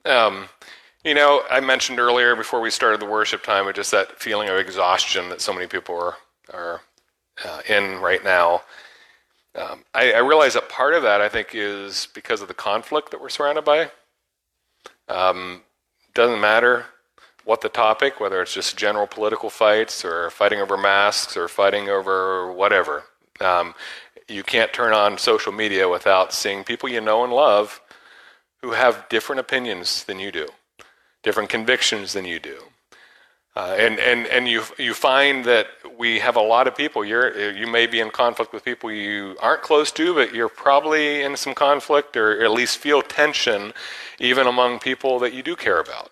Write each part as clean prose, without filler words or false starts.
Um, I mentioned earlier before we started the worship time, just that feeling of exhaustion that so many people are in right now. I realize that part of that, I think, is because of the conflict that we're surrounded by. Doesn't matter what the topic, whether it's just general political fights or fighting over masks or fighting over whatever. You can't turn on social media without seeing people you know and love who have different opinions than you do, different convictions than you do. And you find that we have a lot of people. You may be in conflict with people you aren't close to, but you're probably in some conflict or at least feel tension even among people that you do care about.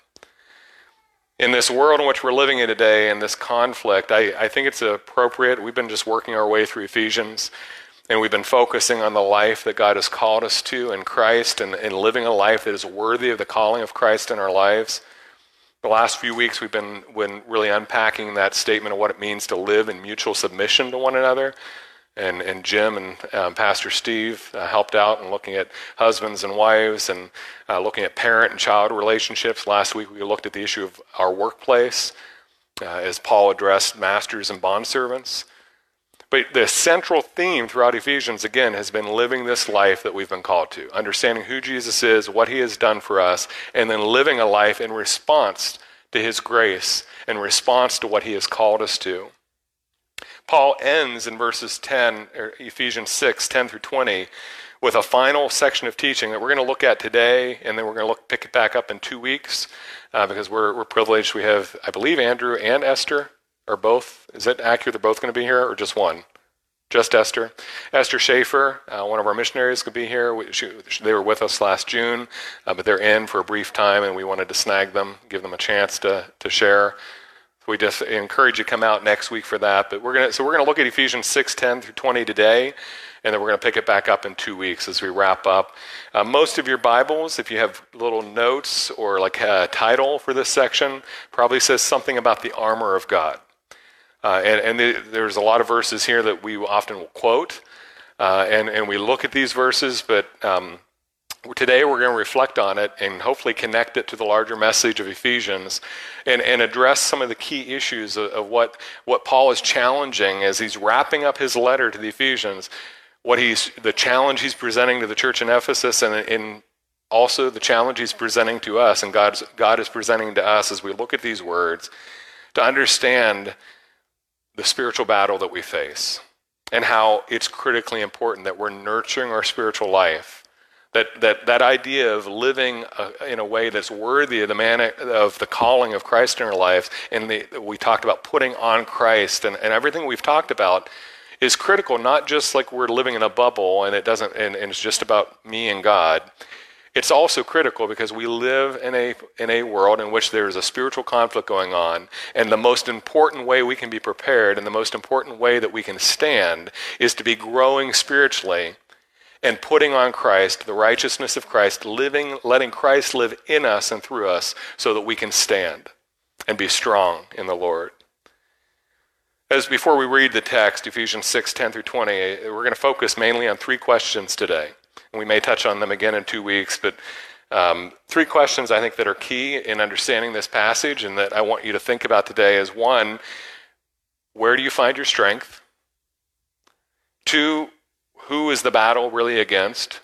In this world in which we're living in today, in this conflict, I think it's appropriate. We've been just working our way through Ephesians, and we've been focusing on the life that God has called us to in Christ and living a life that is worthy of the calling of Christ in our lives. The last few weeks we've been really unpacking that statement of what it means to live in mutual submission to one another. And Jim and Pastor Steve helped out in looking at husbands and wives and looking at parent and child relationships. Last week we looked at the issue of our workplace as Paul addressed masters and bondservants. But the central theme throughout Ephesians, again, has been living this life that we've been called to, understanding who Jesus is, what he has done for us, and then living a life in response to his grace, in response to what he has called us to. Paul ends in verses 10, or Ephesians 6, 10 through 20, with a final section of teaching that we're going to look at today, and then we're going to pick it back up in 2 weeks, because we're privileged. We have, I believe, Andrew and Esther are both. Is it accurate they're both going to be here, or just one? Just Esther. Esther Schaefer, one of our missionaries, could be here. They were with us last June, but they're in for a brief time, and we wanted to snag them, give them a chance to share. So we just encourage you to come out next week for that. But we're gonna look at Ephesians 6, 10 through 20 today, and then we're going to pick it back up in 2 weeks as we wrap up. Most of your Bibles, if you have little notes or like a title for this section, probably says something about the armor of God. There's a lot of verses here that we often will quote, and we look at these verses, but today we're going to reflect on it and hopefully connect it to the larger message of Ephesians and address some of the key issues of what Paul is challenging as he's wrapping up his letter to the Ephesians, the challenge he's presenting to the church in Ephesus, and also the challenge he's presenting to us, and God is presenting to us as we look at these words, to understand the spiritual battle that we face and how it's critically important that we're nurturing our spiritual life. That idea of living in a way that's worthy of the calling of Christ in our lives, and we talked about putting on Christ, and everything we've talked about is critical. Not just like we're living in a bubble and it's just about me and God. It's also critical because we live in a world in which there is a spiritual conflict going on, and the most important way we can be prepared and the most important way that we can stand is to be growing spiritually and putting on Christ, the righteousness of Christ, letting Christ live in us and through us so that we can stand and be strong in the Lord. As before we read the text, Ephesians 6, 10 through 20, we're going to focus mainly on 3 questions today. We may touch on them again in 2 weeks, but 3 questions I think that are key in understanding this passage and that I want you to think about today is 1, where do you find your strength? 2, who is the battle really against?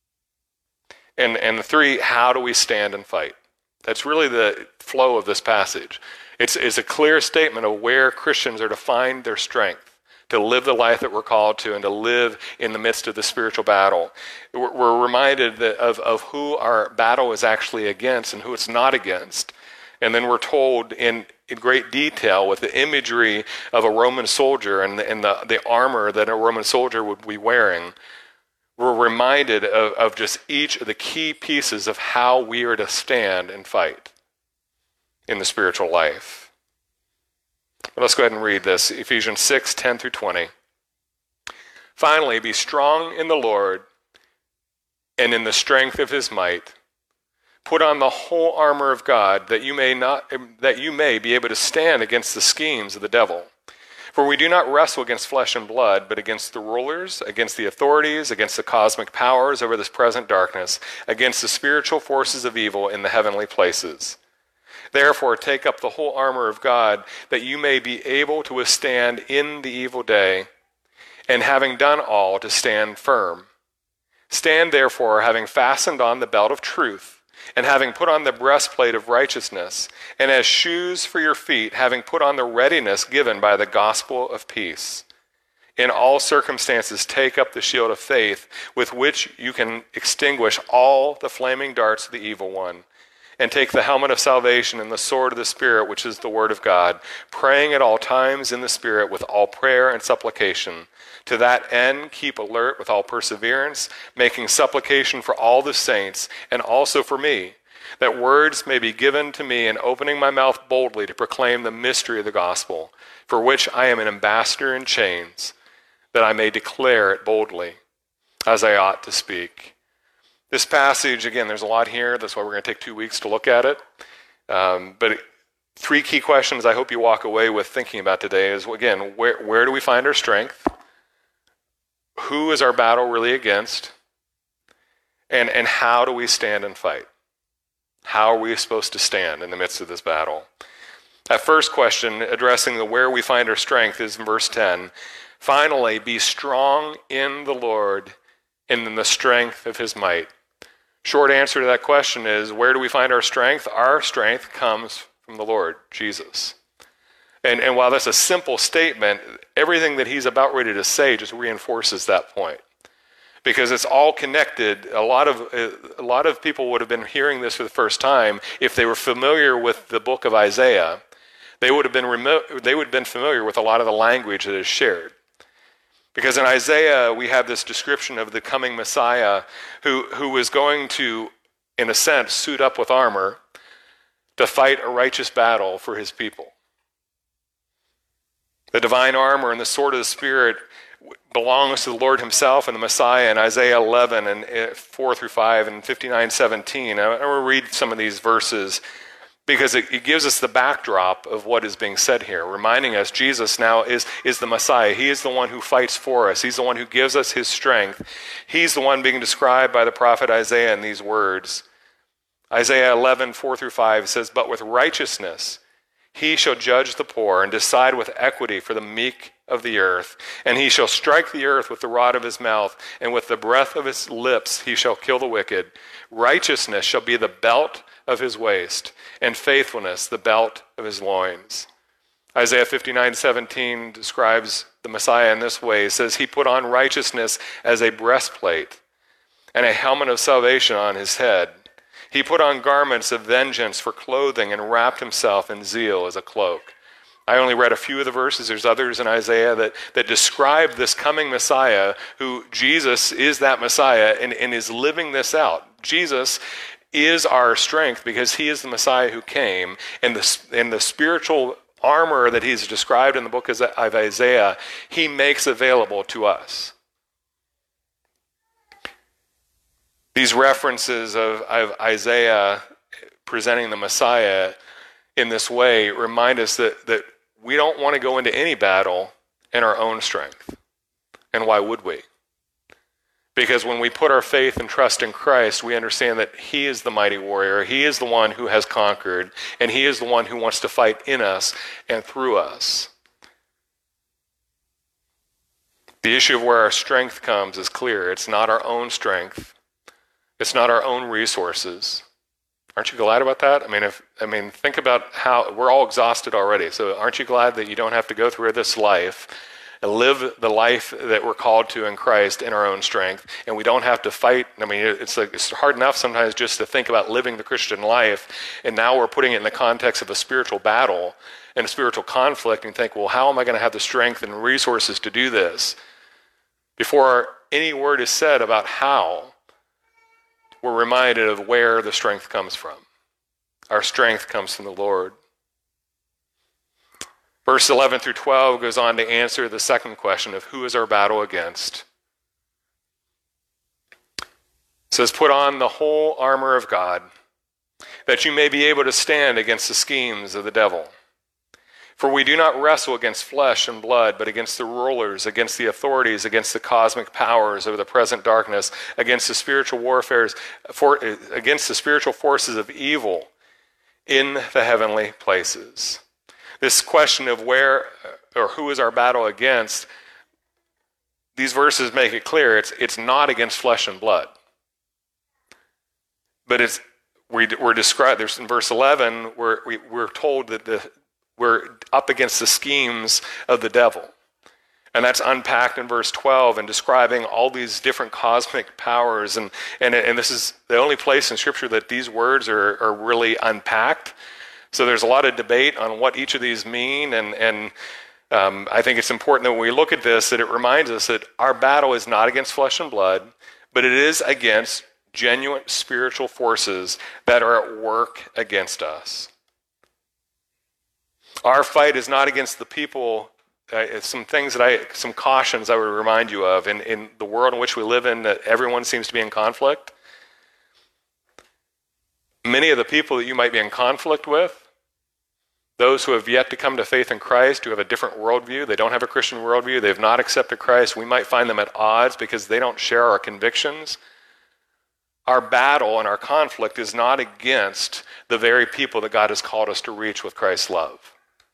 And 3, how do we stand and fight? That's really the flow of this passage. It's a clear statement of where Christians are to find their strength, to live the life that we're called to, and to live in the midst of the spiritual battle. We're reminded of who our battle is actually against and who it's not against. And then we're told in great detail with the imagery of a Roman soldier and the armor that a Roman soldier would be wearing. We're reminded of just each of the key pieces of how we are to stand and fight in the spiritual life. Let's go ahead and read this. Ephesians 6, 10 through 20. Finally, be strong in the Lord and in the strength of his might. Put on the whole armor of God that you may be able to stand against the schemes of the devil. For we do not wrestle against flesh and blood, but against the rulers, against the authorities, against the cosmic powers over this present darkness, against the spiritual forces of evil in the heavenly places. Therefore, take up the whole armor of God, that you may be able to withstand in the evil day, and having done all, to stand firm. Stand therefore, having fastened on the belt of truth, and having put on the breastplate of righteousness, and as shoes for your feet, having put on the readiness given by the gospel of peace. In all circumstances, take up the shield of faith, with which you can extinguish all the flaming darts of the evil one, and take the helmet of salvation and the sword of the Spirit, which is the word of God, praying at all times in the Spirit with all prayer and supplication. To that end, keep alert with all perseverance, making supplication for all the saints, and also for me, that words may be given to me in opening my mouth boldly to proclaim the mystery of the gospel, for which I am an ambassador in chains, that I may declare it boldly, as I ought to speak. This passage, again, there's a lot here. That's why we're going to take 2 weeks to look at it. But 3 key questions I hope you walk away with thinking about today is, again, where do we find our strength? Who is our battle really against? And how do we stand and fight? How are we supposed to stand in the midst of this battle? That first question, addressing the where we find our strength, is in verse 10. Finally, be strong in the Lord and in the strength of his might. Short answer to that question is, where do we find our strength? Our strength comes from the Lord, Jesus. And while that's a simple statement, everything that he's about ready to say just reinforces that point. Because it's all connected. A lot of people would have been hearing this for the first time if they were familiar with the book of Isaiah. They would have been familiar with a lot of the language that is shared. Because in Isaiah, we have this description of the coming Messiah who is going to, in a sense, suit up with armor to fight a righteous battle for his people. The divine armor and the sword of the Spirit belongs to the Lord himself and the Messiah in Isaiah 11 and 4 through 5 and 59:17. I will read some of these verses because it gives us the backdrop of what is being said here, reminding us Jesus now is the Messiah. He is the one who fights for us. He's the one who gives us his strength. He's the one being described by the prophet Isaiah in these words. Isaiah 11, 4 through 5 says, "But with righteousness he shall judge the poor and decide with equity for the meek of the earth. And he shall strike the earth with the rod of his mouth, and with the breath of his lips he shall kill the wicked. Righteousness shall be the belt of his waist, and faithfulness the belt of his loins." Isaiah 59:17 describes the Messiah in this way. It says, "He put on righteousness as a breastplate, and a helmet of salvation on his head. He put on garments of vengeance for clothing, and wrapped himself in zeal as a cloak." I only read a few of the verses. There's others in Isaiah that describe this coming Messiah, who Jesus is that Messiah and is living this out. Jesus is our strength because he is the Messiah who came, and the spiritual armor that he's described in the book of Isaiah, he makes available to us. These references of Isaiah presenting the Messiah in this way remind us that we don't want to go into any battle in our own strength. And why would we? Because when we put our faith and trust in Christ, we understand that he is the mighty warrior. He is the one who has conquered, and he is the one who wants to fight in us and through us. The issue of where our strength comes is clear. It's not our own strength. It's not our own resources. Aren't you glad about that? I mean, think about how we're all exhausted already. So aren't you glad that you don't have to go through this life and live the life that we're called to in Christ in our own strength, and we don't have to fight? I mean, it's hard enough sometimes just to think about living the Christian life, and now we're putting it in the context of a spiritual battle and a spiritual conflict, and think, well, how am I going to have the strength and resources to do this? Before any word is said about how, we're reminded of where the strength comes from. Our strength comes from the Lord. Verse 11 through 12 goes on to answer the second question of who is our battle against. It says, "Put on the whole armor of God, that you may be able to stand against the schemes of the devil. For we do not wrestle against flesh and blood, but against the rulers, against the authorities, against the cosmic powers of the present darkness, against the spiritual warfares, against the spiritual forces of evil in the heavenly places. This question of where or who is our battle against, these verses make it clear it's not against flesh and blood. But we're described, there's in verse 11, we're told that we're up against the schemes of the devil. And that's unpacked in verse 12 and describing all these different cosmic powers. And this is the only place in Scripture that these words are really unpacked. So there's a lot of debate on what each of these mean. And I think it's important that when we look at this, that it reminds us that our battle is not against flesh and blood, but it is against genuine spiritual forces that are at work against us. Our fight is not against the people. Some cautions I would remind you of. In the world in which we live in, that everyone seems to be in conflict. Many of the people that you might be in conflict with, those who have yet to come to faith in Christ, who have a different worldview, they don't have a Christian worldview, they have not accepted Christ, we might find them at odds because they don't share our convictions. Our battle and our conflict is not against the very people that God has called us to reach with Christ's love.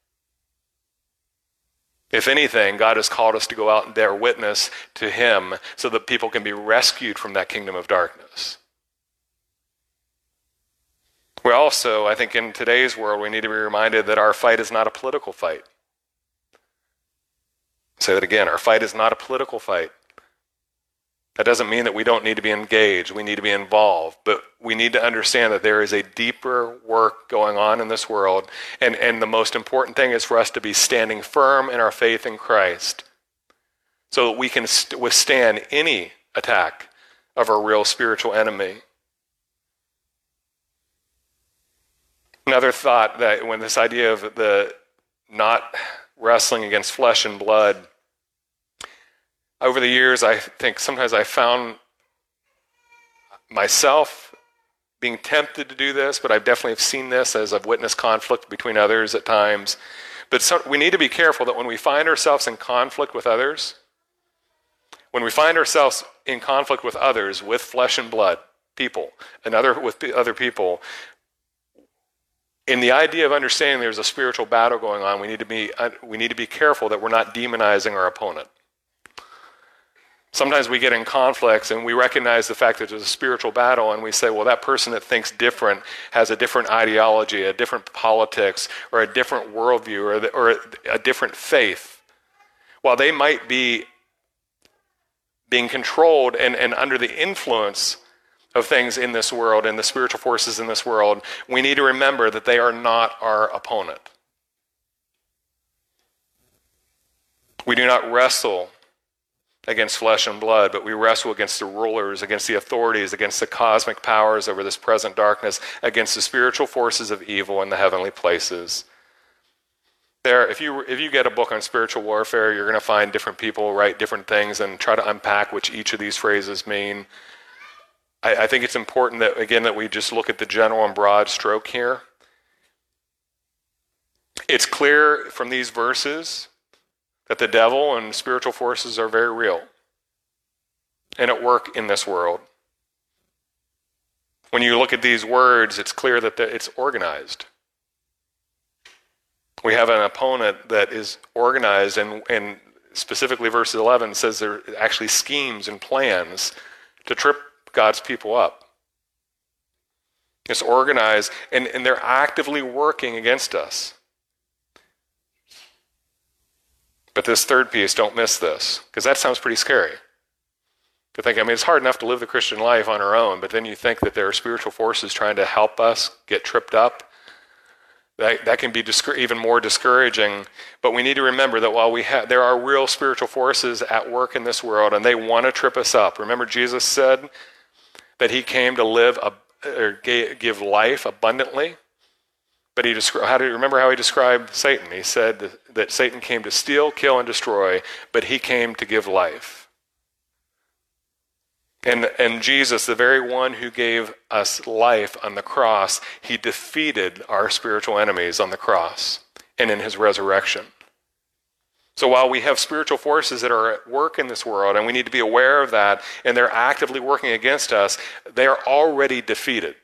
If anything, God has called us to go out and bear witness to Him so that people can be rescued from that kingdom of darkness. We also, I think in today's world, we need to be reminded that our fight is not a political fight. I'll say that again, our fight is not a political fight. That doesn't mean that we don't need to be engaged, we need to be involved, but we need to understand that there is a deeper work going on in this world, and the most important thing is for us to be standing firm in our faith in Christ so that we can withstand any attack of our real spiritual enemy. Another thought that when this idea of the not wrestling against flesh and blood, over the years, I think sometimes I found myself being tempted to do this, but I definitely have seen this as I've witnessed conflict between others at times. But we need to be careful that when we find ourselves in conflict with others, when we find ourselves in conflict with others, with flesh and blood people, with other people, in the idea of understanding there's a spiritual battle going on, we need to be careful that we're not demonizing our opponent. Sometimes we get in conflicts and we recognize the fact that there's a spiritual battle and we say, well, that person that thinks different has a different ideology, a different politics, or a different worldview, or a different faith. While they might be being controlled and under the influence of things in this world and the spiritual forces in this world, we need to remember that they are not our opponent. We do not wrestle against flesh and blood, but we wrestle against the rulers, against the authorities, against the cosmic powers over this present darkness, against the spiritual forces of evil in the heavenly places. If you get a book on spiritual warfare, you're going to find different people write different things and try to unpack which each of these phrases mean. I think it's important that, again, that we just look at the general and broad stroke here. It's clear from these verses that the devil and spiritual forces are very real and at work in this world. When you look at these words, it's clear that it's organized. We have an opponent that is organized, and specifically verse 11 says there are actually schemes and plans to trip God's people up. It's organized, and they're actively working against us. But this third piece, don't miss this, because that sounds pretty scary. To think, it's hard enough to live the Christian life on our own, but then you think that there are spiritual forces trying to help us get tripped up. That can be even more discouraging. But we need to remember that while there are real spiritual forces at work in this world, and they want to trip us up. Remember, Jesus said that He came to give life abundantly. But remember how He described Satan? He said that Satan came to steal, kill, and destroy, but He came to give life. And Jesus, the very one who gave us life on the cross, He defeated our spiritual enemies on the cross. and in his resurrection. So while we have spiritual forces that are at work in this world, and we need to be aware of that, and they're actively working against us, they are already defeated.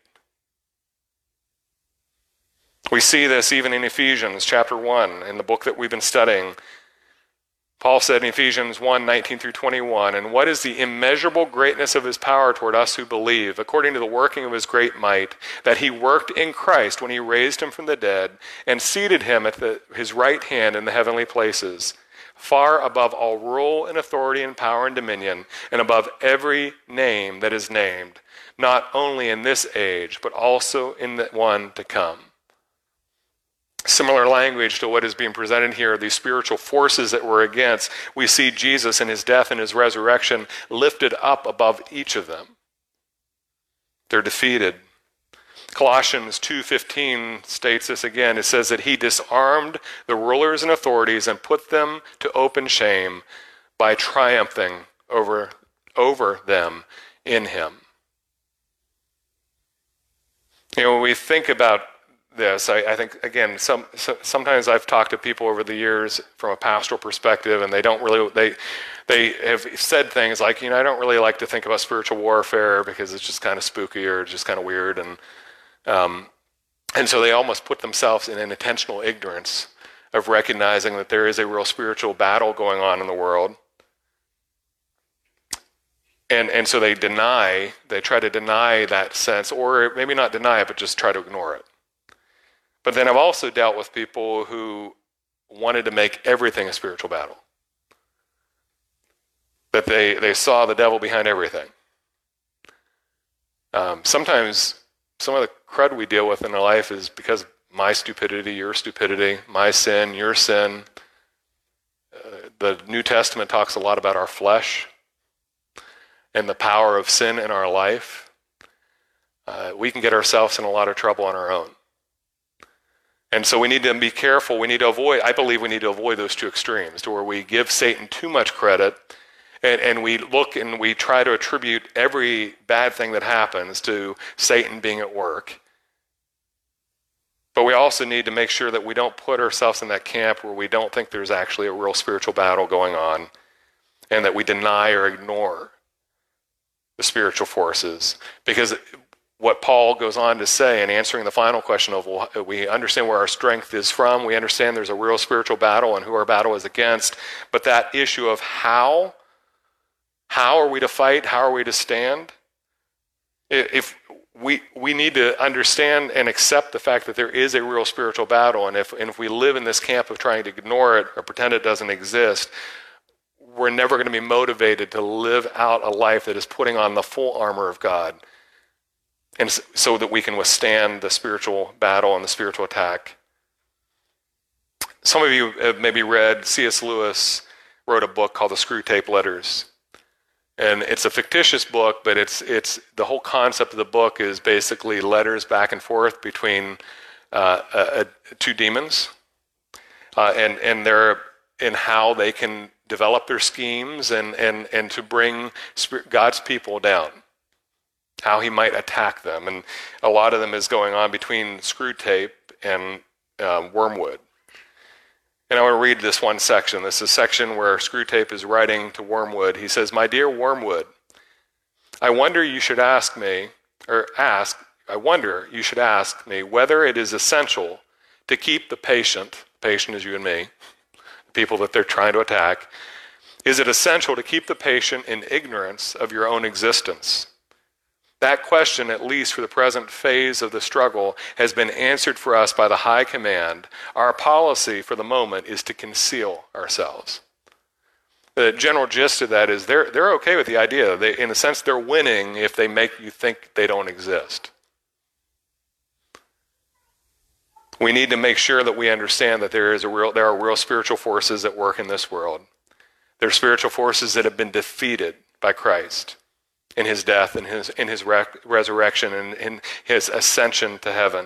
We see this even in Ephesians chapter 1, in the book that we've been studying. Paul said in Ephesians 1:19-21, "And what is the immeasurable greatness of his power toward us who believe, according to the working of his great might, that he worked in Christ when he raised him from the dead and seated him at his right hand in the heavenly places, far above all rule and authority and power and dominion, and above every name that is named, not only in this age, but also in the one to come." Similar language to what is being presented here, these spiritual forces that we're against, we see Jesus in his death and his resurrection lifted up above each of them. They're defeated. Colossians 2:15 states this again. It says that he disarmed the rulers and authorities and put them to open shame by triumphing over them in him. You know, when we think about this, I think, again, sometimes I've talked to people over the years from a pastoral perspective, and they don't really, they have said things like, I don't really like to think about spiritual warfare because it's just kind of spooky or just kind of weird, and so they almost put themselves in an intentional ignorance of recognizing that there is a real spiritual battle going on in the world. And so they try to deny that sense, or maybe not deny it, but just try to ignore it. But then I've also dealt with people who wanted to make everything a spiritual battle. That they saw the devil behind everything. Sometimes some of the crud we deal with in our life is because my stupidity, your stupidity, my sin, your sin. The New Testament talks a lot about our flesh and the power of sin in our life. We can get ourselves in a lot of trouble on our own. And so we need to be careful. I believe we need to avoid those two extremes, to where we give Satan too much credit and we look and we try to attribute every bad thing that happens to Satan being at work. But we also need to make sure that we don't put ourselves in that camp where we don't think there's actually a real spiritual battle going on, and that we deny or ignore the spiritual forces. Because what Paul goes on to say in answering the final question of, well, we understand where our strength is from, we understand there's a real spiritual battle and who our battle is against, but that issue of how are we to fight, how are we to stand? If we need to understand and accept the fact that there is a real spiritual battle, and if we live in this camp of trying to ignore it or pretend it doesn't exist, we're never going to be motivated to live out a life that is putting on the full armor of God, and so that we can withstand the spiritual battle and the spiritual attack. Some of you have maybe read, C.S. Lewis wrote a book called The Screwtape Letters. And it's a fictitious book, but it's the whole concept of the book is basically letters back and forth between two demons, and they're in how they can develop their schemes and to bring God's people down, how he might attack them. And a lot of them is going on between Screwtape and Wormwood. And I want to read this one section. This is a section where Screwtape is writing to Wormwood. He says, "My dear Wormwood, I wonder you should ask me whether it is essential to keep the patient is you and me, the people that they're trying to attack, is it essential to keep the patient in ignorance of your own existence? That question, at least for the present phase of the struggle, has been answered for us by the high command. Our policy for the moment is to conceal ourselves." The general gist of that is they're okay with the idea. In a sense, they're winning if they make you think they don't exist. We need to make sure that we understand that there are real spiritual forces at work in this world. There are spiritual forces that have been defeated by Christ in his death, in his resurrection, and in his ascension to heaven.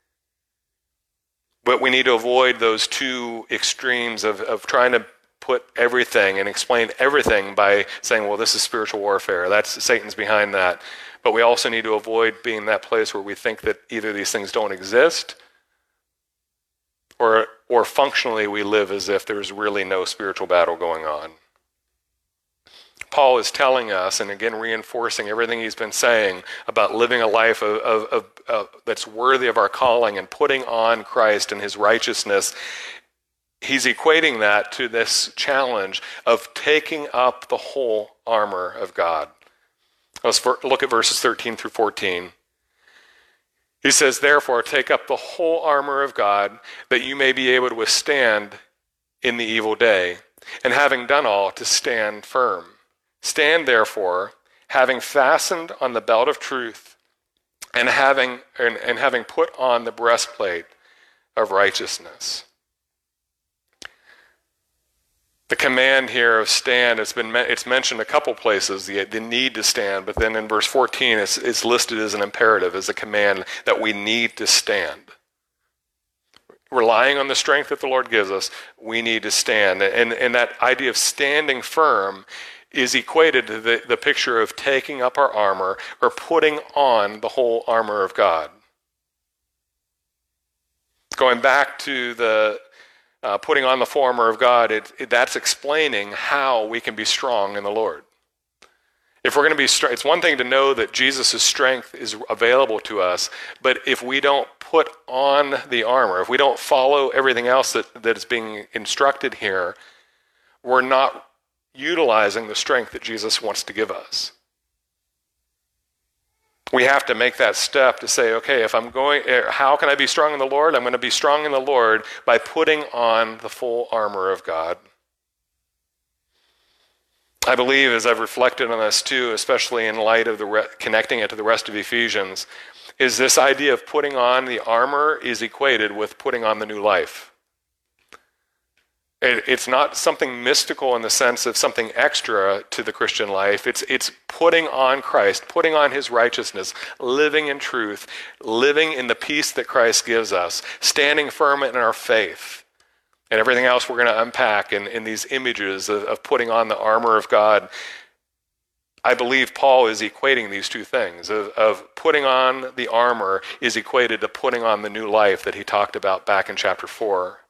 But we need to avoid those two extremes of trying to put everything and explain everything by saying, well, this is spiritual warfare. That's Satan's behind that. But we also need to avoid being in that place where we think that either these things don't exist or functionally we live as if there's really no spiritual battle going on. Paul is telling us, and again reinforcing everything he's been saying about living a life that's worthy of our calling and putting on Christ and his righteousness. He's equating that to this challenge of taking up the whole armor of God. Let's look at verses 13 through 14. He says, "Therefore, take up the whole armor of God, that you may be able to withstand in the evil day, and having done all, to stand firm. Stand therefore, having fastened on the belt of truth, and having put on the breastplate of righteousness." The command here of stand, it's mentioned a couple places, the need to stand, but then in verse 14 it's listed as an imperative, as a command that we need to stand. Relying on the strength that the Lord gives us, we need to stand. And that idea of standing firm is equated to the picture of taking up our armor or putting on the whole armor of God. Going back to the putting on the full armor of God, that's explaining how we can be strong in the Lord. If we're going to be strong, it's one thing to know that Jesus' strength is available to us, but if we don't put on the armor, if we don't follow everything else that is being instructed here, we're not utilizing the strength that Jesus wants to give us. We have to make that step to say, okay, how can I be strong in the Lord? I'm going to be strong in the Lord by putting on the full armor of God. I believe, as I've reflected on this too, especially in light of connecting it to the rest of Ephesians, is this idea of putting on the armor is equated with putting on the new life. It's not something mystical in the sense of something extra to the Christian life. It's putting on Christ, putting on his righteousness, living in truth, living in the peace that Christ gives us, standing firm in our faith, and everything else we're going to unpack in these images of putting on the armor of God. I believe Paul is equating these two things, of putting on the armor is equated to putting on the new life that he talked about back in chapter 4.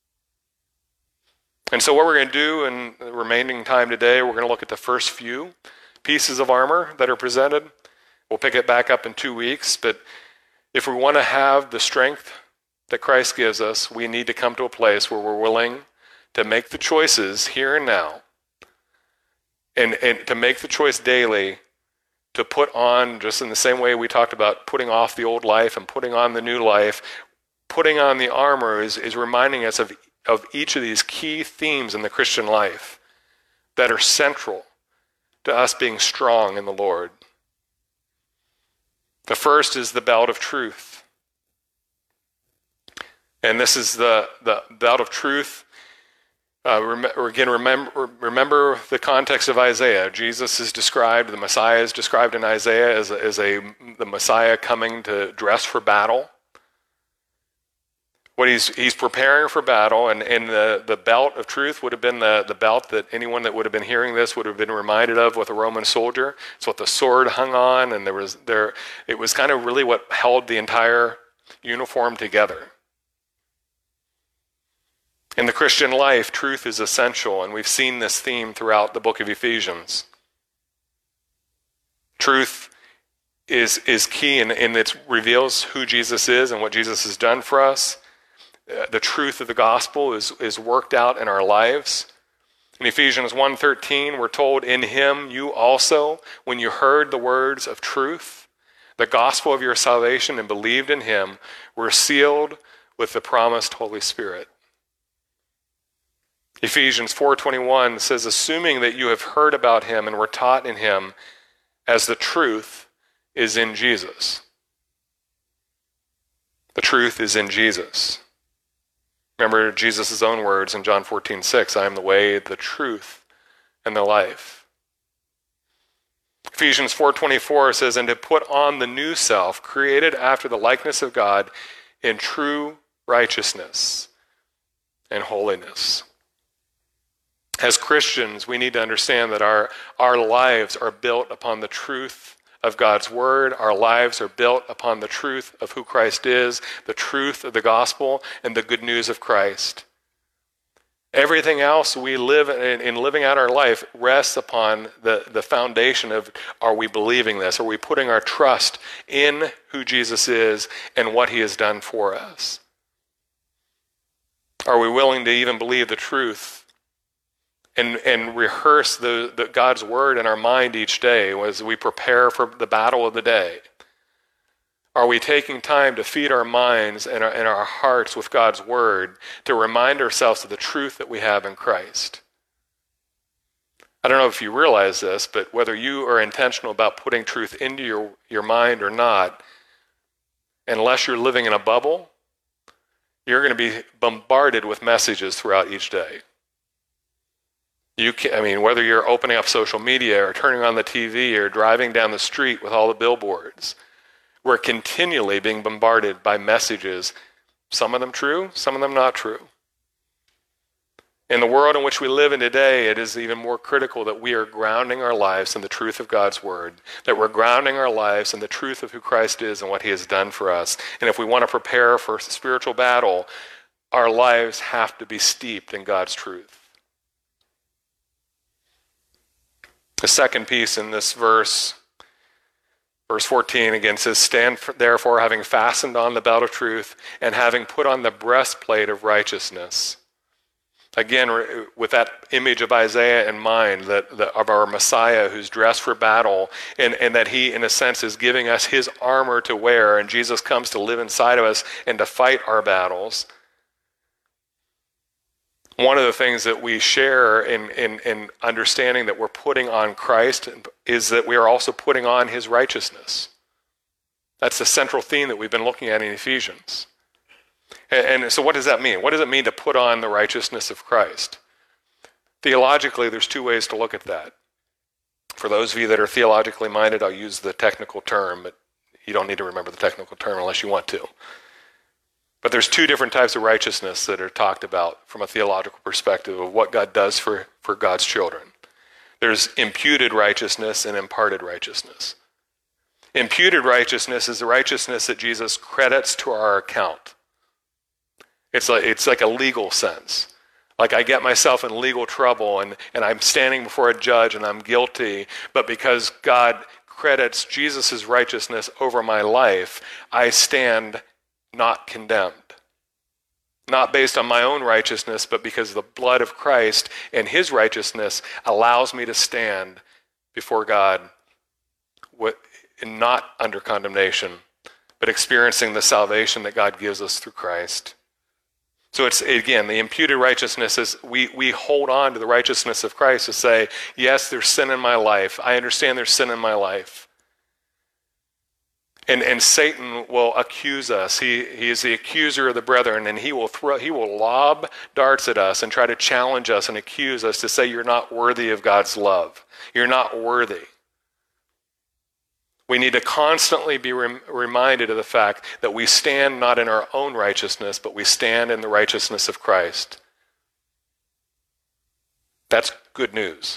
And so what we're going to do in the remaining time today, we're going to look at the first few pieces of armor that are presented. We'll pick it back up in 2 weeks, but if we want to have the strength that Christ gives us, we need to come to a place where we're willing to make the choices here and now, and to make the choice daily to put on, just in the same way we talked about putting off the old life and putting on the new life. Putting on the armor is reminding us of each of these key themes in the Christian life that are central to us being strong in the Lord. The first is the belt of truth. And this is the belt of truth. Remember the context of Isaiah. Jesus is described, the Messiah is described in Isaiah as the Messiah coming to dress for battle. What he's preparing for battle, and the belt of truth would have been the belt that anyone that would have been hearing this would have been reminded of with a Roman soldier. It's what the sword hung on, and it was kind of really what held the entire uniform together. In the Christian life, truth is essential, and we've seen this theme throughout the book of Ephesians. Truth is key, and it reveals who Jesus is and what Jesus has done for us. The truth of the gospel is worked out in our lives. In Ephesians 1:13, we're told, "In him you also, when you heard the words of truth, the gospel of your salvation, and believed in him, were sealed with the promised Holy Spirit." Ephesians 4:21 says, "Assuming that you have heard about him and were taught in him, as the truth is in Jesus." The truth is in Jesus. Remember Jesus' own words in John 14:6, "I am the way, the truth, and the life." Ephesians 4:24 says, "And to put on the new self, created after the likeness of God in true righteousness and holiness." As Christians, we need to understand that our lives are built upon the truth of God's word. Our lives are built upon the truth of who Christ is, the truth of the gospel, and the good news of Christ. Everything else we live in living out our life rests upon the foundation of, are we believing this? Are we putting our trust in who Jesus is and what he has done for us? Are we willing to even believe the truth and rehearse the God's word in our mind each day as we prepare for the battle of the day? Are we taking time to feed our minds and our hearts with God's word to remind ourselves of the truth that we have in Christ? I don't know if you realize this, but whether you are intentional about putting truth into your mind or not, unless you're living in a bubble, you're going to be bombarded with messages throughout each day. Whether you're opening up social media or turning on the TV or driving down the street with all the billboards, we're continually being bombarded by messages, some of them true, some of them not true. In the world in which we live in today, it is even more critical that we are grounding our lives in the truth of God's word, that we're grounding our lives in the truth of who Christ is and what he has done for us. And if we want to prepare for spiritual battle, our lives have to be steeped in God's truth. The second piece in this verse 14 again says, "Stand therefore, having fastened on the belt of truth, and having put on the breastplate of righteousness." Again, with that image of Isaiah in mind, of our Messiah who's dressed for battle, and that he, in a sense, is giving us his armor to wear, and Jesus comes to live inside of us and to fight our battles. One of the things that we share in understanding that we're putting on Christ is that we are also putting on his righteousness. That's the central theme that we've been looking at in Ephesians. And so what does that mean? What does it mean to put on the righteousness of Christ? Theologically, there's two ways to look at that. For those of you that are theologically minded, I'll use the technical term, but you don't need to remember the technical term unless you want to. But there's two different types of righteousness that are talked about from a theological perspective of what God does for God's children. There's imputed righteousness and imparted righteousness. Imputed righteousness is the righteousness that Jesus credits to our account. It's like a legal sense. Like I get myself in legal trouble and I'm standing before a judge and I'm guilty, but because God credits Jesus' righteousness over my life, I stand not condemned. Not based on my own righteousness, but because the blood of Christ and his righteousness allows me to stand before God not under condemnation, but experiencing the salvation that God gives us through Christ. So it's, again, the imputed righteousness is we hold on to the righteousness of Christ to say, yes, there's sin in my life. I understand there's sin in my life. And Satan will accuse us. He is the accuser of the brethren, and he will lob darts at us and try to challenge us and accuse us to say you're not worthy of God's love. You're not worthy. We need to constantly be reminded of the fact that we stand not in our own righteousness, but we stand in the righteousness of Christ. That's good news.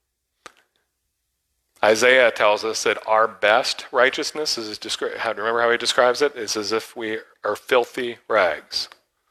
Isaiah tells us that our best righteousness is remember how he describes it? It's as if we are filthy rags.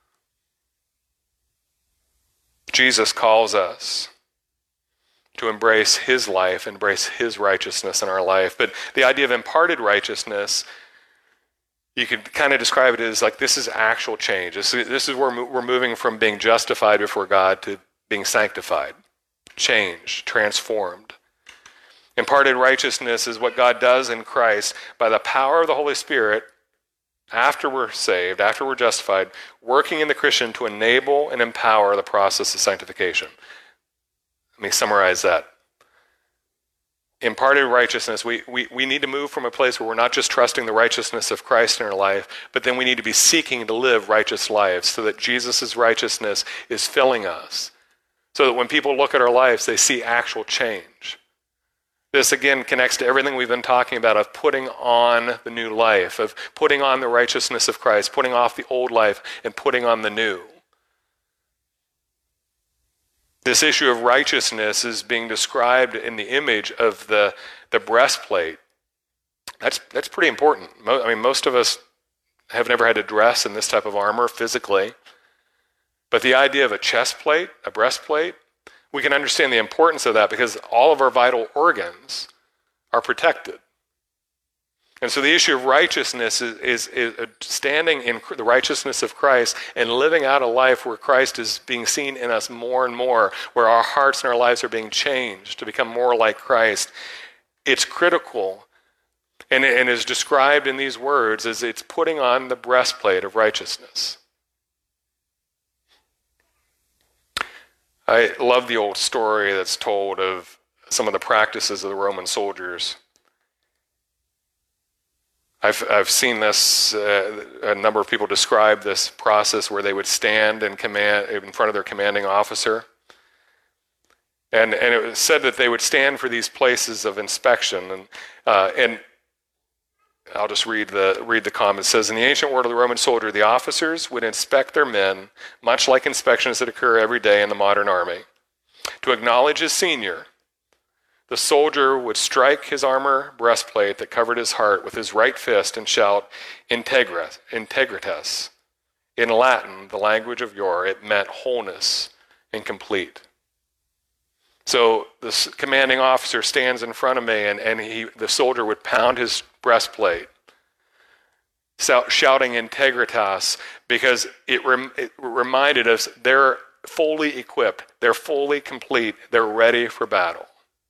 Jesus calls us to embrace his life, embrace his righteousness in our life. But the idea of imparted righteousness, you could kind of describe it as like this is actual change. This is where we're moving from being justified before God to being sanctified, changed, transformed. Imparted righteousness is what God does in Christ by the power of the Holy Spirit after we're saved, after we're justified, working in the Christian to enable and empower the process of sanctification. Let me summarize that. Imparted righteousness, we need to move from a place where we're not just trusting the righteousness of Christ in our life, but then we need to be seeking to live righteous lives so that Jesus' righteousness is filling us. So that when people look at our lives, they see actual change. This again connects to everything we've been talking about of putting on the new life, of putting on the righteousness of Christ, putting off the old life and putting on the new. This issue of righteousness is being described in the image of the breastplate That's pretty important. I mean, most of us have never had to dress in this type of armor physically. But the idea of a chest plate, a breastplate, we can understand the importance of that because all of our vital organs are protected. And so the issue of righteousness is standing in the righteousness of Christ and living out a life where Christ is being seen in us more and more, where our hearts and our lives are being changed to become more like Christ. It's critical, and is described in these words as it's putting on the breastplate of righteousness. I love the old story that's told of some of the practices of the Roman soldiers. I've seen this, a number of people describe this process where they would stand and command in front of their commanding officer. And it was said that they would stand for these places of inspection. And I'll just read the comment. It says, in the ancient world of the Roman soldier, the officers would inspect their men, much like inspections that occur every day in the modern army. To acknowledge his senior, the soldier would strike his armor breastplate that covered his heart with his right fist and shout, integritas. In Latin, the language of yore, it meant wholeness and complete. So the commanding officer stands in front of me, and the soldier would pound his breastplate, shouting integritas, because it reminded us they're fully equipped, they're fully complete, they're ready for battle.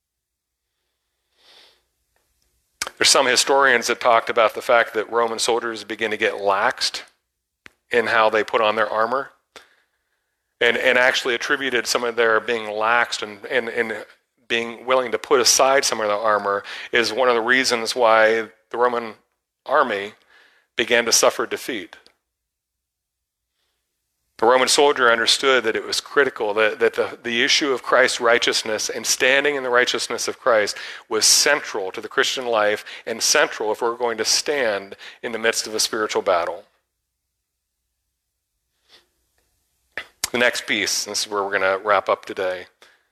There's some historians that talked about the fact that Roman soldiers begin to get laxed in how they put on their armor, and actually attributed some of their being laxed and being willing to put aside some of the armor is one of the reasons why the Roman army began to suffer defeat. The Roman soldier understood that it was critical, that the issue of Christ's righteousness and standing in the righteousness of Christ was central to the Christian life and central if we're going to stand in the midst of a spiritual battle. The next piece, this is where we're going to wrap up today.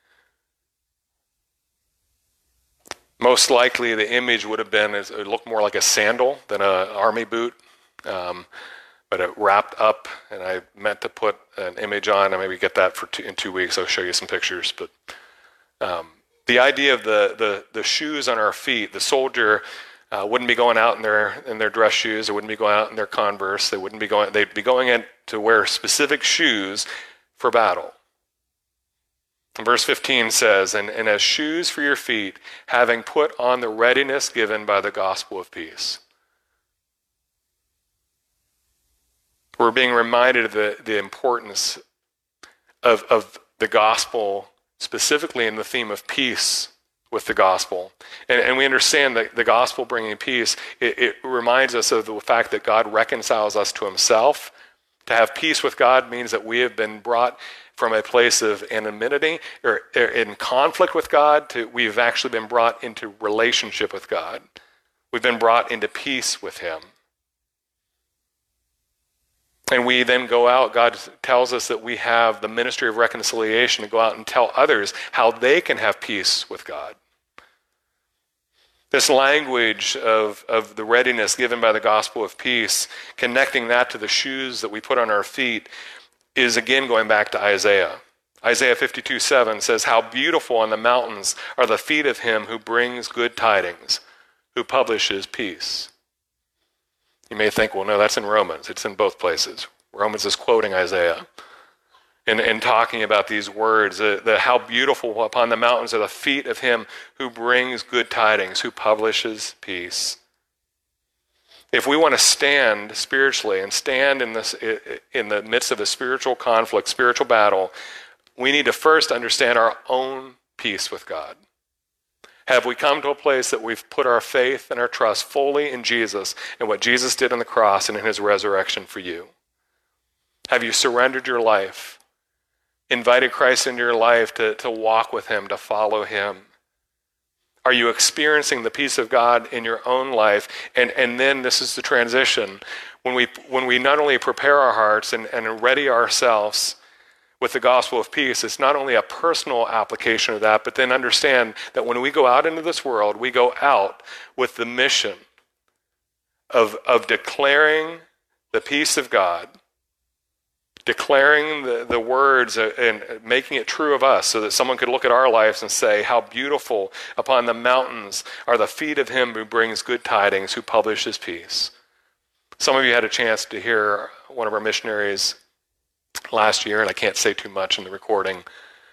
Most likely the image would have been, it looked more like a sandal than an army boot. But it wrapped up, and I meant to put an image on. I maybe get that in 2 weeks. I'll show you some pictures. But the idea of the shoes on our feet, the soldier wouldn't be going out in their dress shoes. They wouldn't be going out in their Converse. They'd be going in to wear specific shoes for battle. And verse 15 says, and as shoes for your feet, having put on the readiness given by the gospel of peace. We're being reminded of the importance of the gospel, specifically in the theme of peace with the gospel. And we understand that the gospel bringing peace, it reminds us of the fact that God reconciles us to himself. To have peace with God means that we have been brought from a place of anonymity or in conflict with God we've actually been brought into relationship with God. We've been brought into peace with him. And we then go out, God tells us that we have the ministry of reconciliation to go out and tell others how they can have peace with God. This language of the readiness given by the gospel of peace, connecting that to the shoes that we put on our feet, is again going back to Isaiah. Isaiah 52:7 says, how beautiful on the mountains are the feet of him who brings good tidings, who publishes peace. You may think, well, no, that's in Romans. It's in both places. Romans is quoting Isaiah and talking about these words, how beautiful upon the mountains are the feet of him who brings good tidings, who publishes peace. If we want to stand spiritually and stand in the midst of a spiritual conflict, spiritual battle, we need to first understand our own peace with God. Have we come to a place that we've put our faith and our trust fully in Jesus and what Jesus did on the cross and in his resurrection for you? Have you surrendered your life, invited Christ into your life to walk with him, to follow him? Are you experiencing the peace of God in your own life? And then this is the transition. When we not only prepare our hearts and ready ourselves with the gospel of peace, it's not only a personal application of that, but then understand that when we go out into this world, we go out with the mission of declaring the peace of God, declaring the words and making it true of us so that someone could look at our lives and say, how beautiful upon the mountains are the feet of him who brings good tidings, who publishes peace. Some of you had a chance to hear one of our missionaries last year, and I can't say too much in the recording,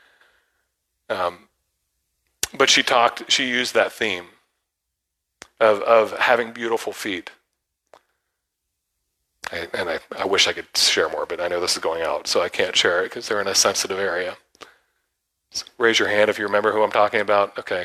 but she used that theme of having beautiful feet. I wish I could share more, but I know this is going out, so I can't share it because they're in a sensitive area. So raise your hand if you remember who I'm talking about. Okay.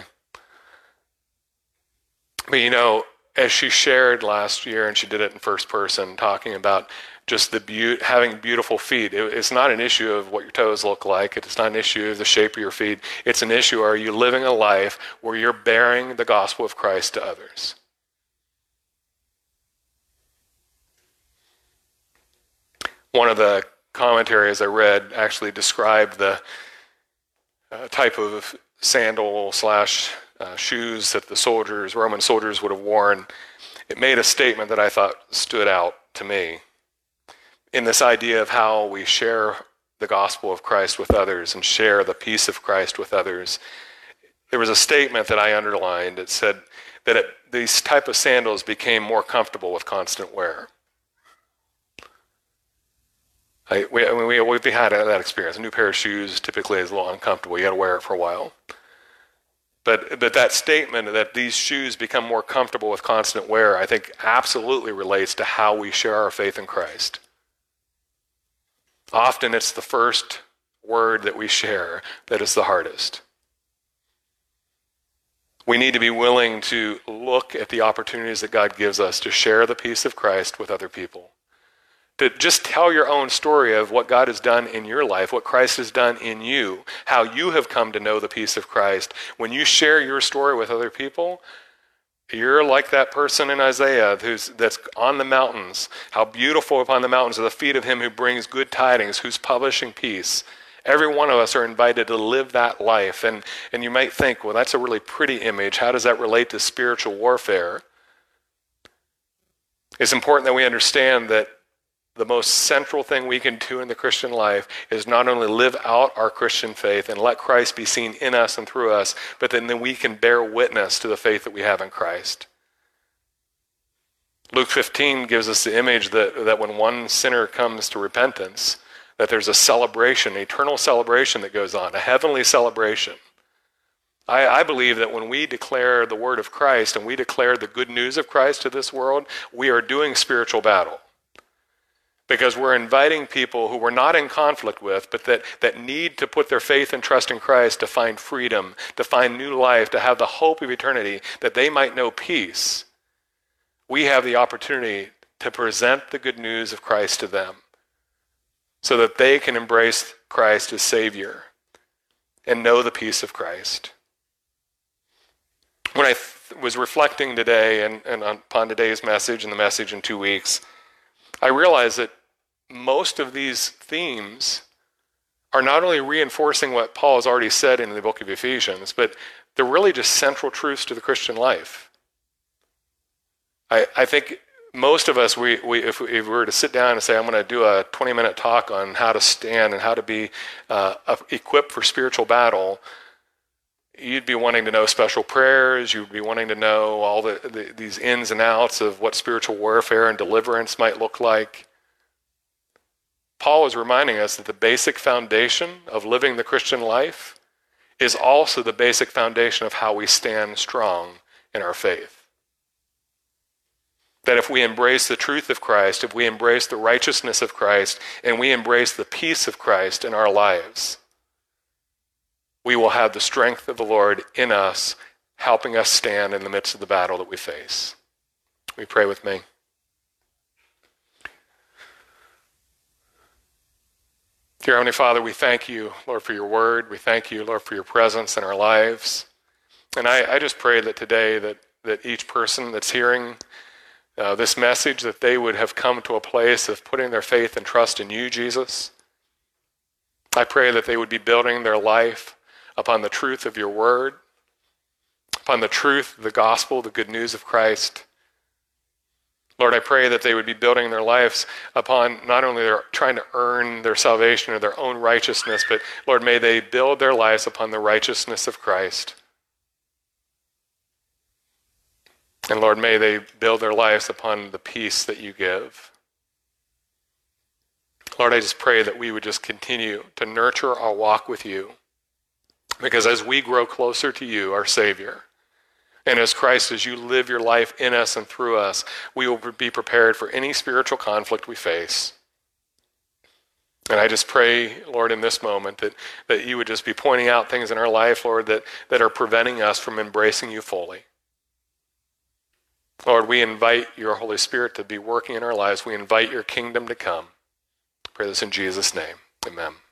But as she shared last year, and she did it in first person, talking about just having beautiful feet. It's not an issue of what your toes look like. It's not an issue of the shape of your feet. It's an issue, are you living a life where you're bearing the gospel of Christ to others? One of the commentaries I read actually described the type of sandal / shoes that the Roman soldiers would have worn. It made a statement that I thought stood out to me in this idea of how we share the gospel of Christ with others and share the peace of Christ with others. There was a statement that I underlined. It said that these type of sandals became more comfortable with constant wear. We've had that experience. A new pair of shoes typically is a little uncomfortable. You got to wear it for a while. But that statement that these shoes become more comfortable with constant wear, I think absolutely relates to how we share our faith in Christ. Often it's the first word that we share that is the hardest. We need to be willing to look at the opportunities that God gives us to share the peace of Christ with other people. To just tell your own story of what God has done in your life, what Christ has done in you, how you have come to know the peace of Christ. When you share your story with other people, you're like that person in Isaiah that's on the mountains. How beautiful upon the mountains are the feet of him who brings good tidings, who's publishing peace. Every one of us are invited to live that life. And you might think, well, that's a really pretty image. How does that relate to spiritual warfare? It's important that we understand that the most central thing we can do in the Christian life is not only live out our Christian faith and let Christ be seen in us and through us, but then we can bear witness to the faith that we have in Christ. Luke 15 gives us the image that when one sinner comes to repentance, that there's a celebration, an eternal celebration that goes on, a heavenly celebration. I believe that when we declare the word of Christ and we declare the good news of Christ to this world, we are doing spiritual battle. Because we're inviting people who we're not in conflict with, but that need to put their faith and trust in Christ to find freedom, to find new life, to have the hope of eternity, that they might know peace. We have the opportunity to present the good news of Christ to them so that they can embrace Christ as Savior and know the peace of Christ. When I was reflecting today and upon today's message and the message in 2 weeks, I realize that most of these themes are not only reinforcing what Paul has already said in the book of Ephesians, but they're really just central truths to the Christian life. I think most of us, if we were to sit down and say, I'm going to do a 20-minute talk on how to stand and how to be equipped for spiritual battle, you'd be wanting to know special prayers. You'd be wanting to know all these ins and outs of what spiritual warfare and deliverance might look like. Paul is reminding us that the basic foundation of living the Christian life is also the basic foundation of how we stand strong in our faith. That if we embrace the truth of Christ, if we embrace the righteousness of Christ, and we embrace the peace of Christ in our lives, we will have the strength of the Lord in us, helping us stand in the midst of the battle that we face. Will you pray with me? Dear Heavenly Father, we thank you, Lord, for your word. We thank you, Lord, for your presence in our lives. And I just pray that today that each person that's hearing this message, that they would have come to a place of putting their faith and trust in you, Jesus. I pray that they would be building their life upon the truth of your word, upon the truth of the gospel, the good news of Christ. Lord, I pray that they would be building their lives upon not only their trying to earn their salvation or their own righteousness, but Lord, may they build their lives upon the righteousness of Christ. And Lord, may they build their lives upon the peace that you give. Lord, I just pray that we would just continue to nurture our walk with you. Because as we grow closer to you, our Savior, and as Christ, as you live your life in us and through us, we will be prepared for any spiritual conflict we face. And I just pray, Lord, in this moment that you would just be pointing out things in our life, Lord, that are preventing us from embracing you fully. Lord, we invite your Holy Spirit to be working in our lives. We invite your kingdom to come. I pray this in Jesus' name. Amen.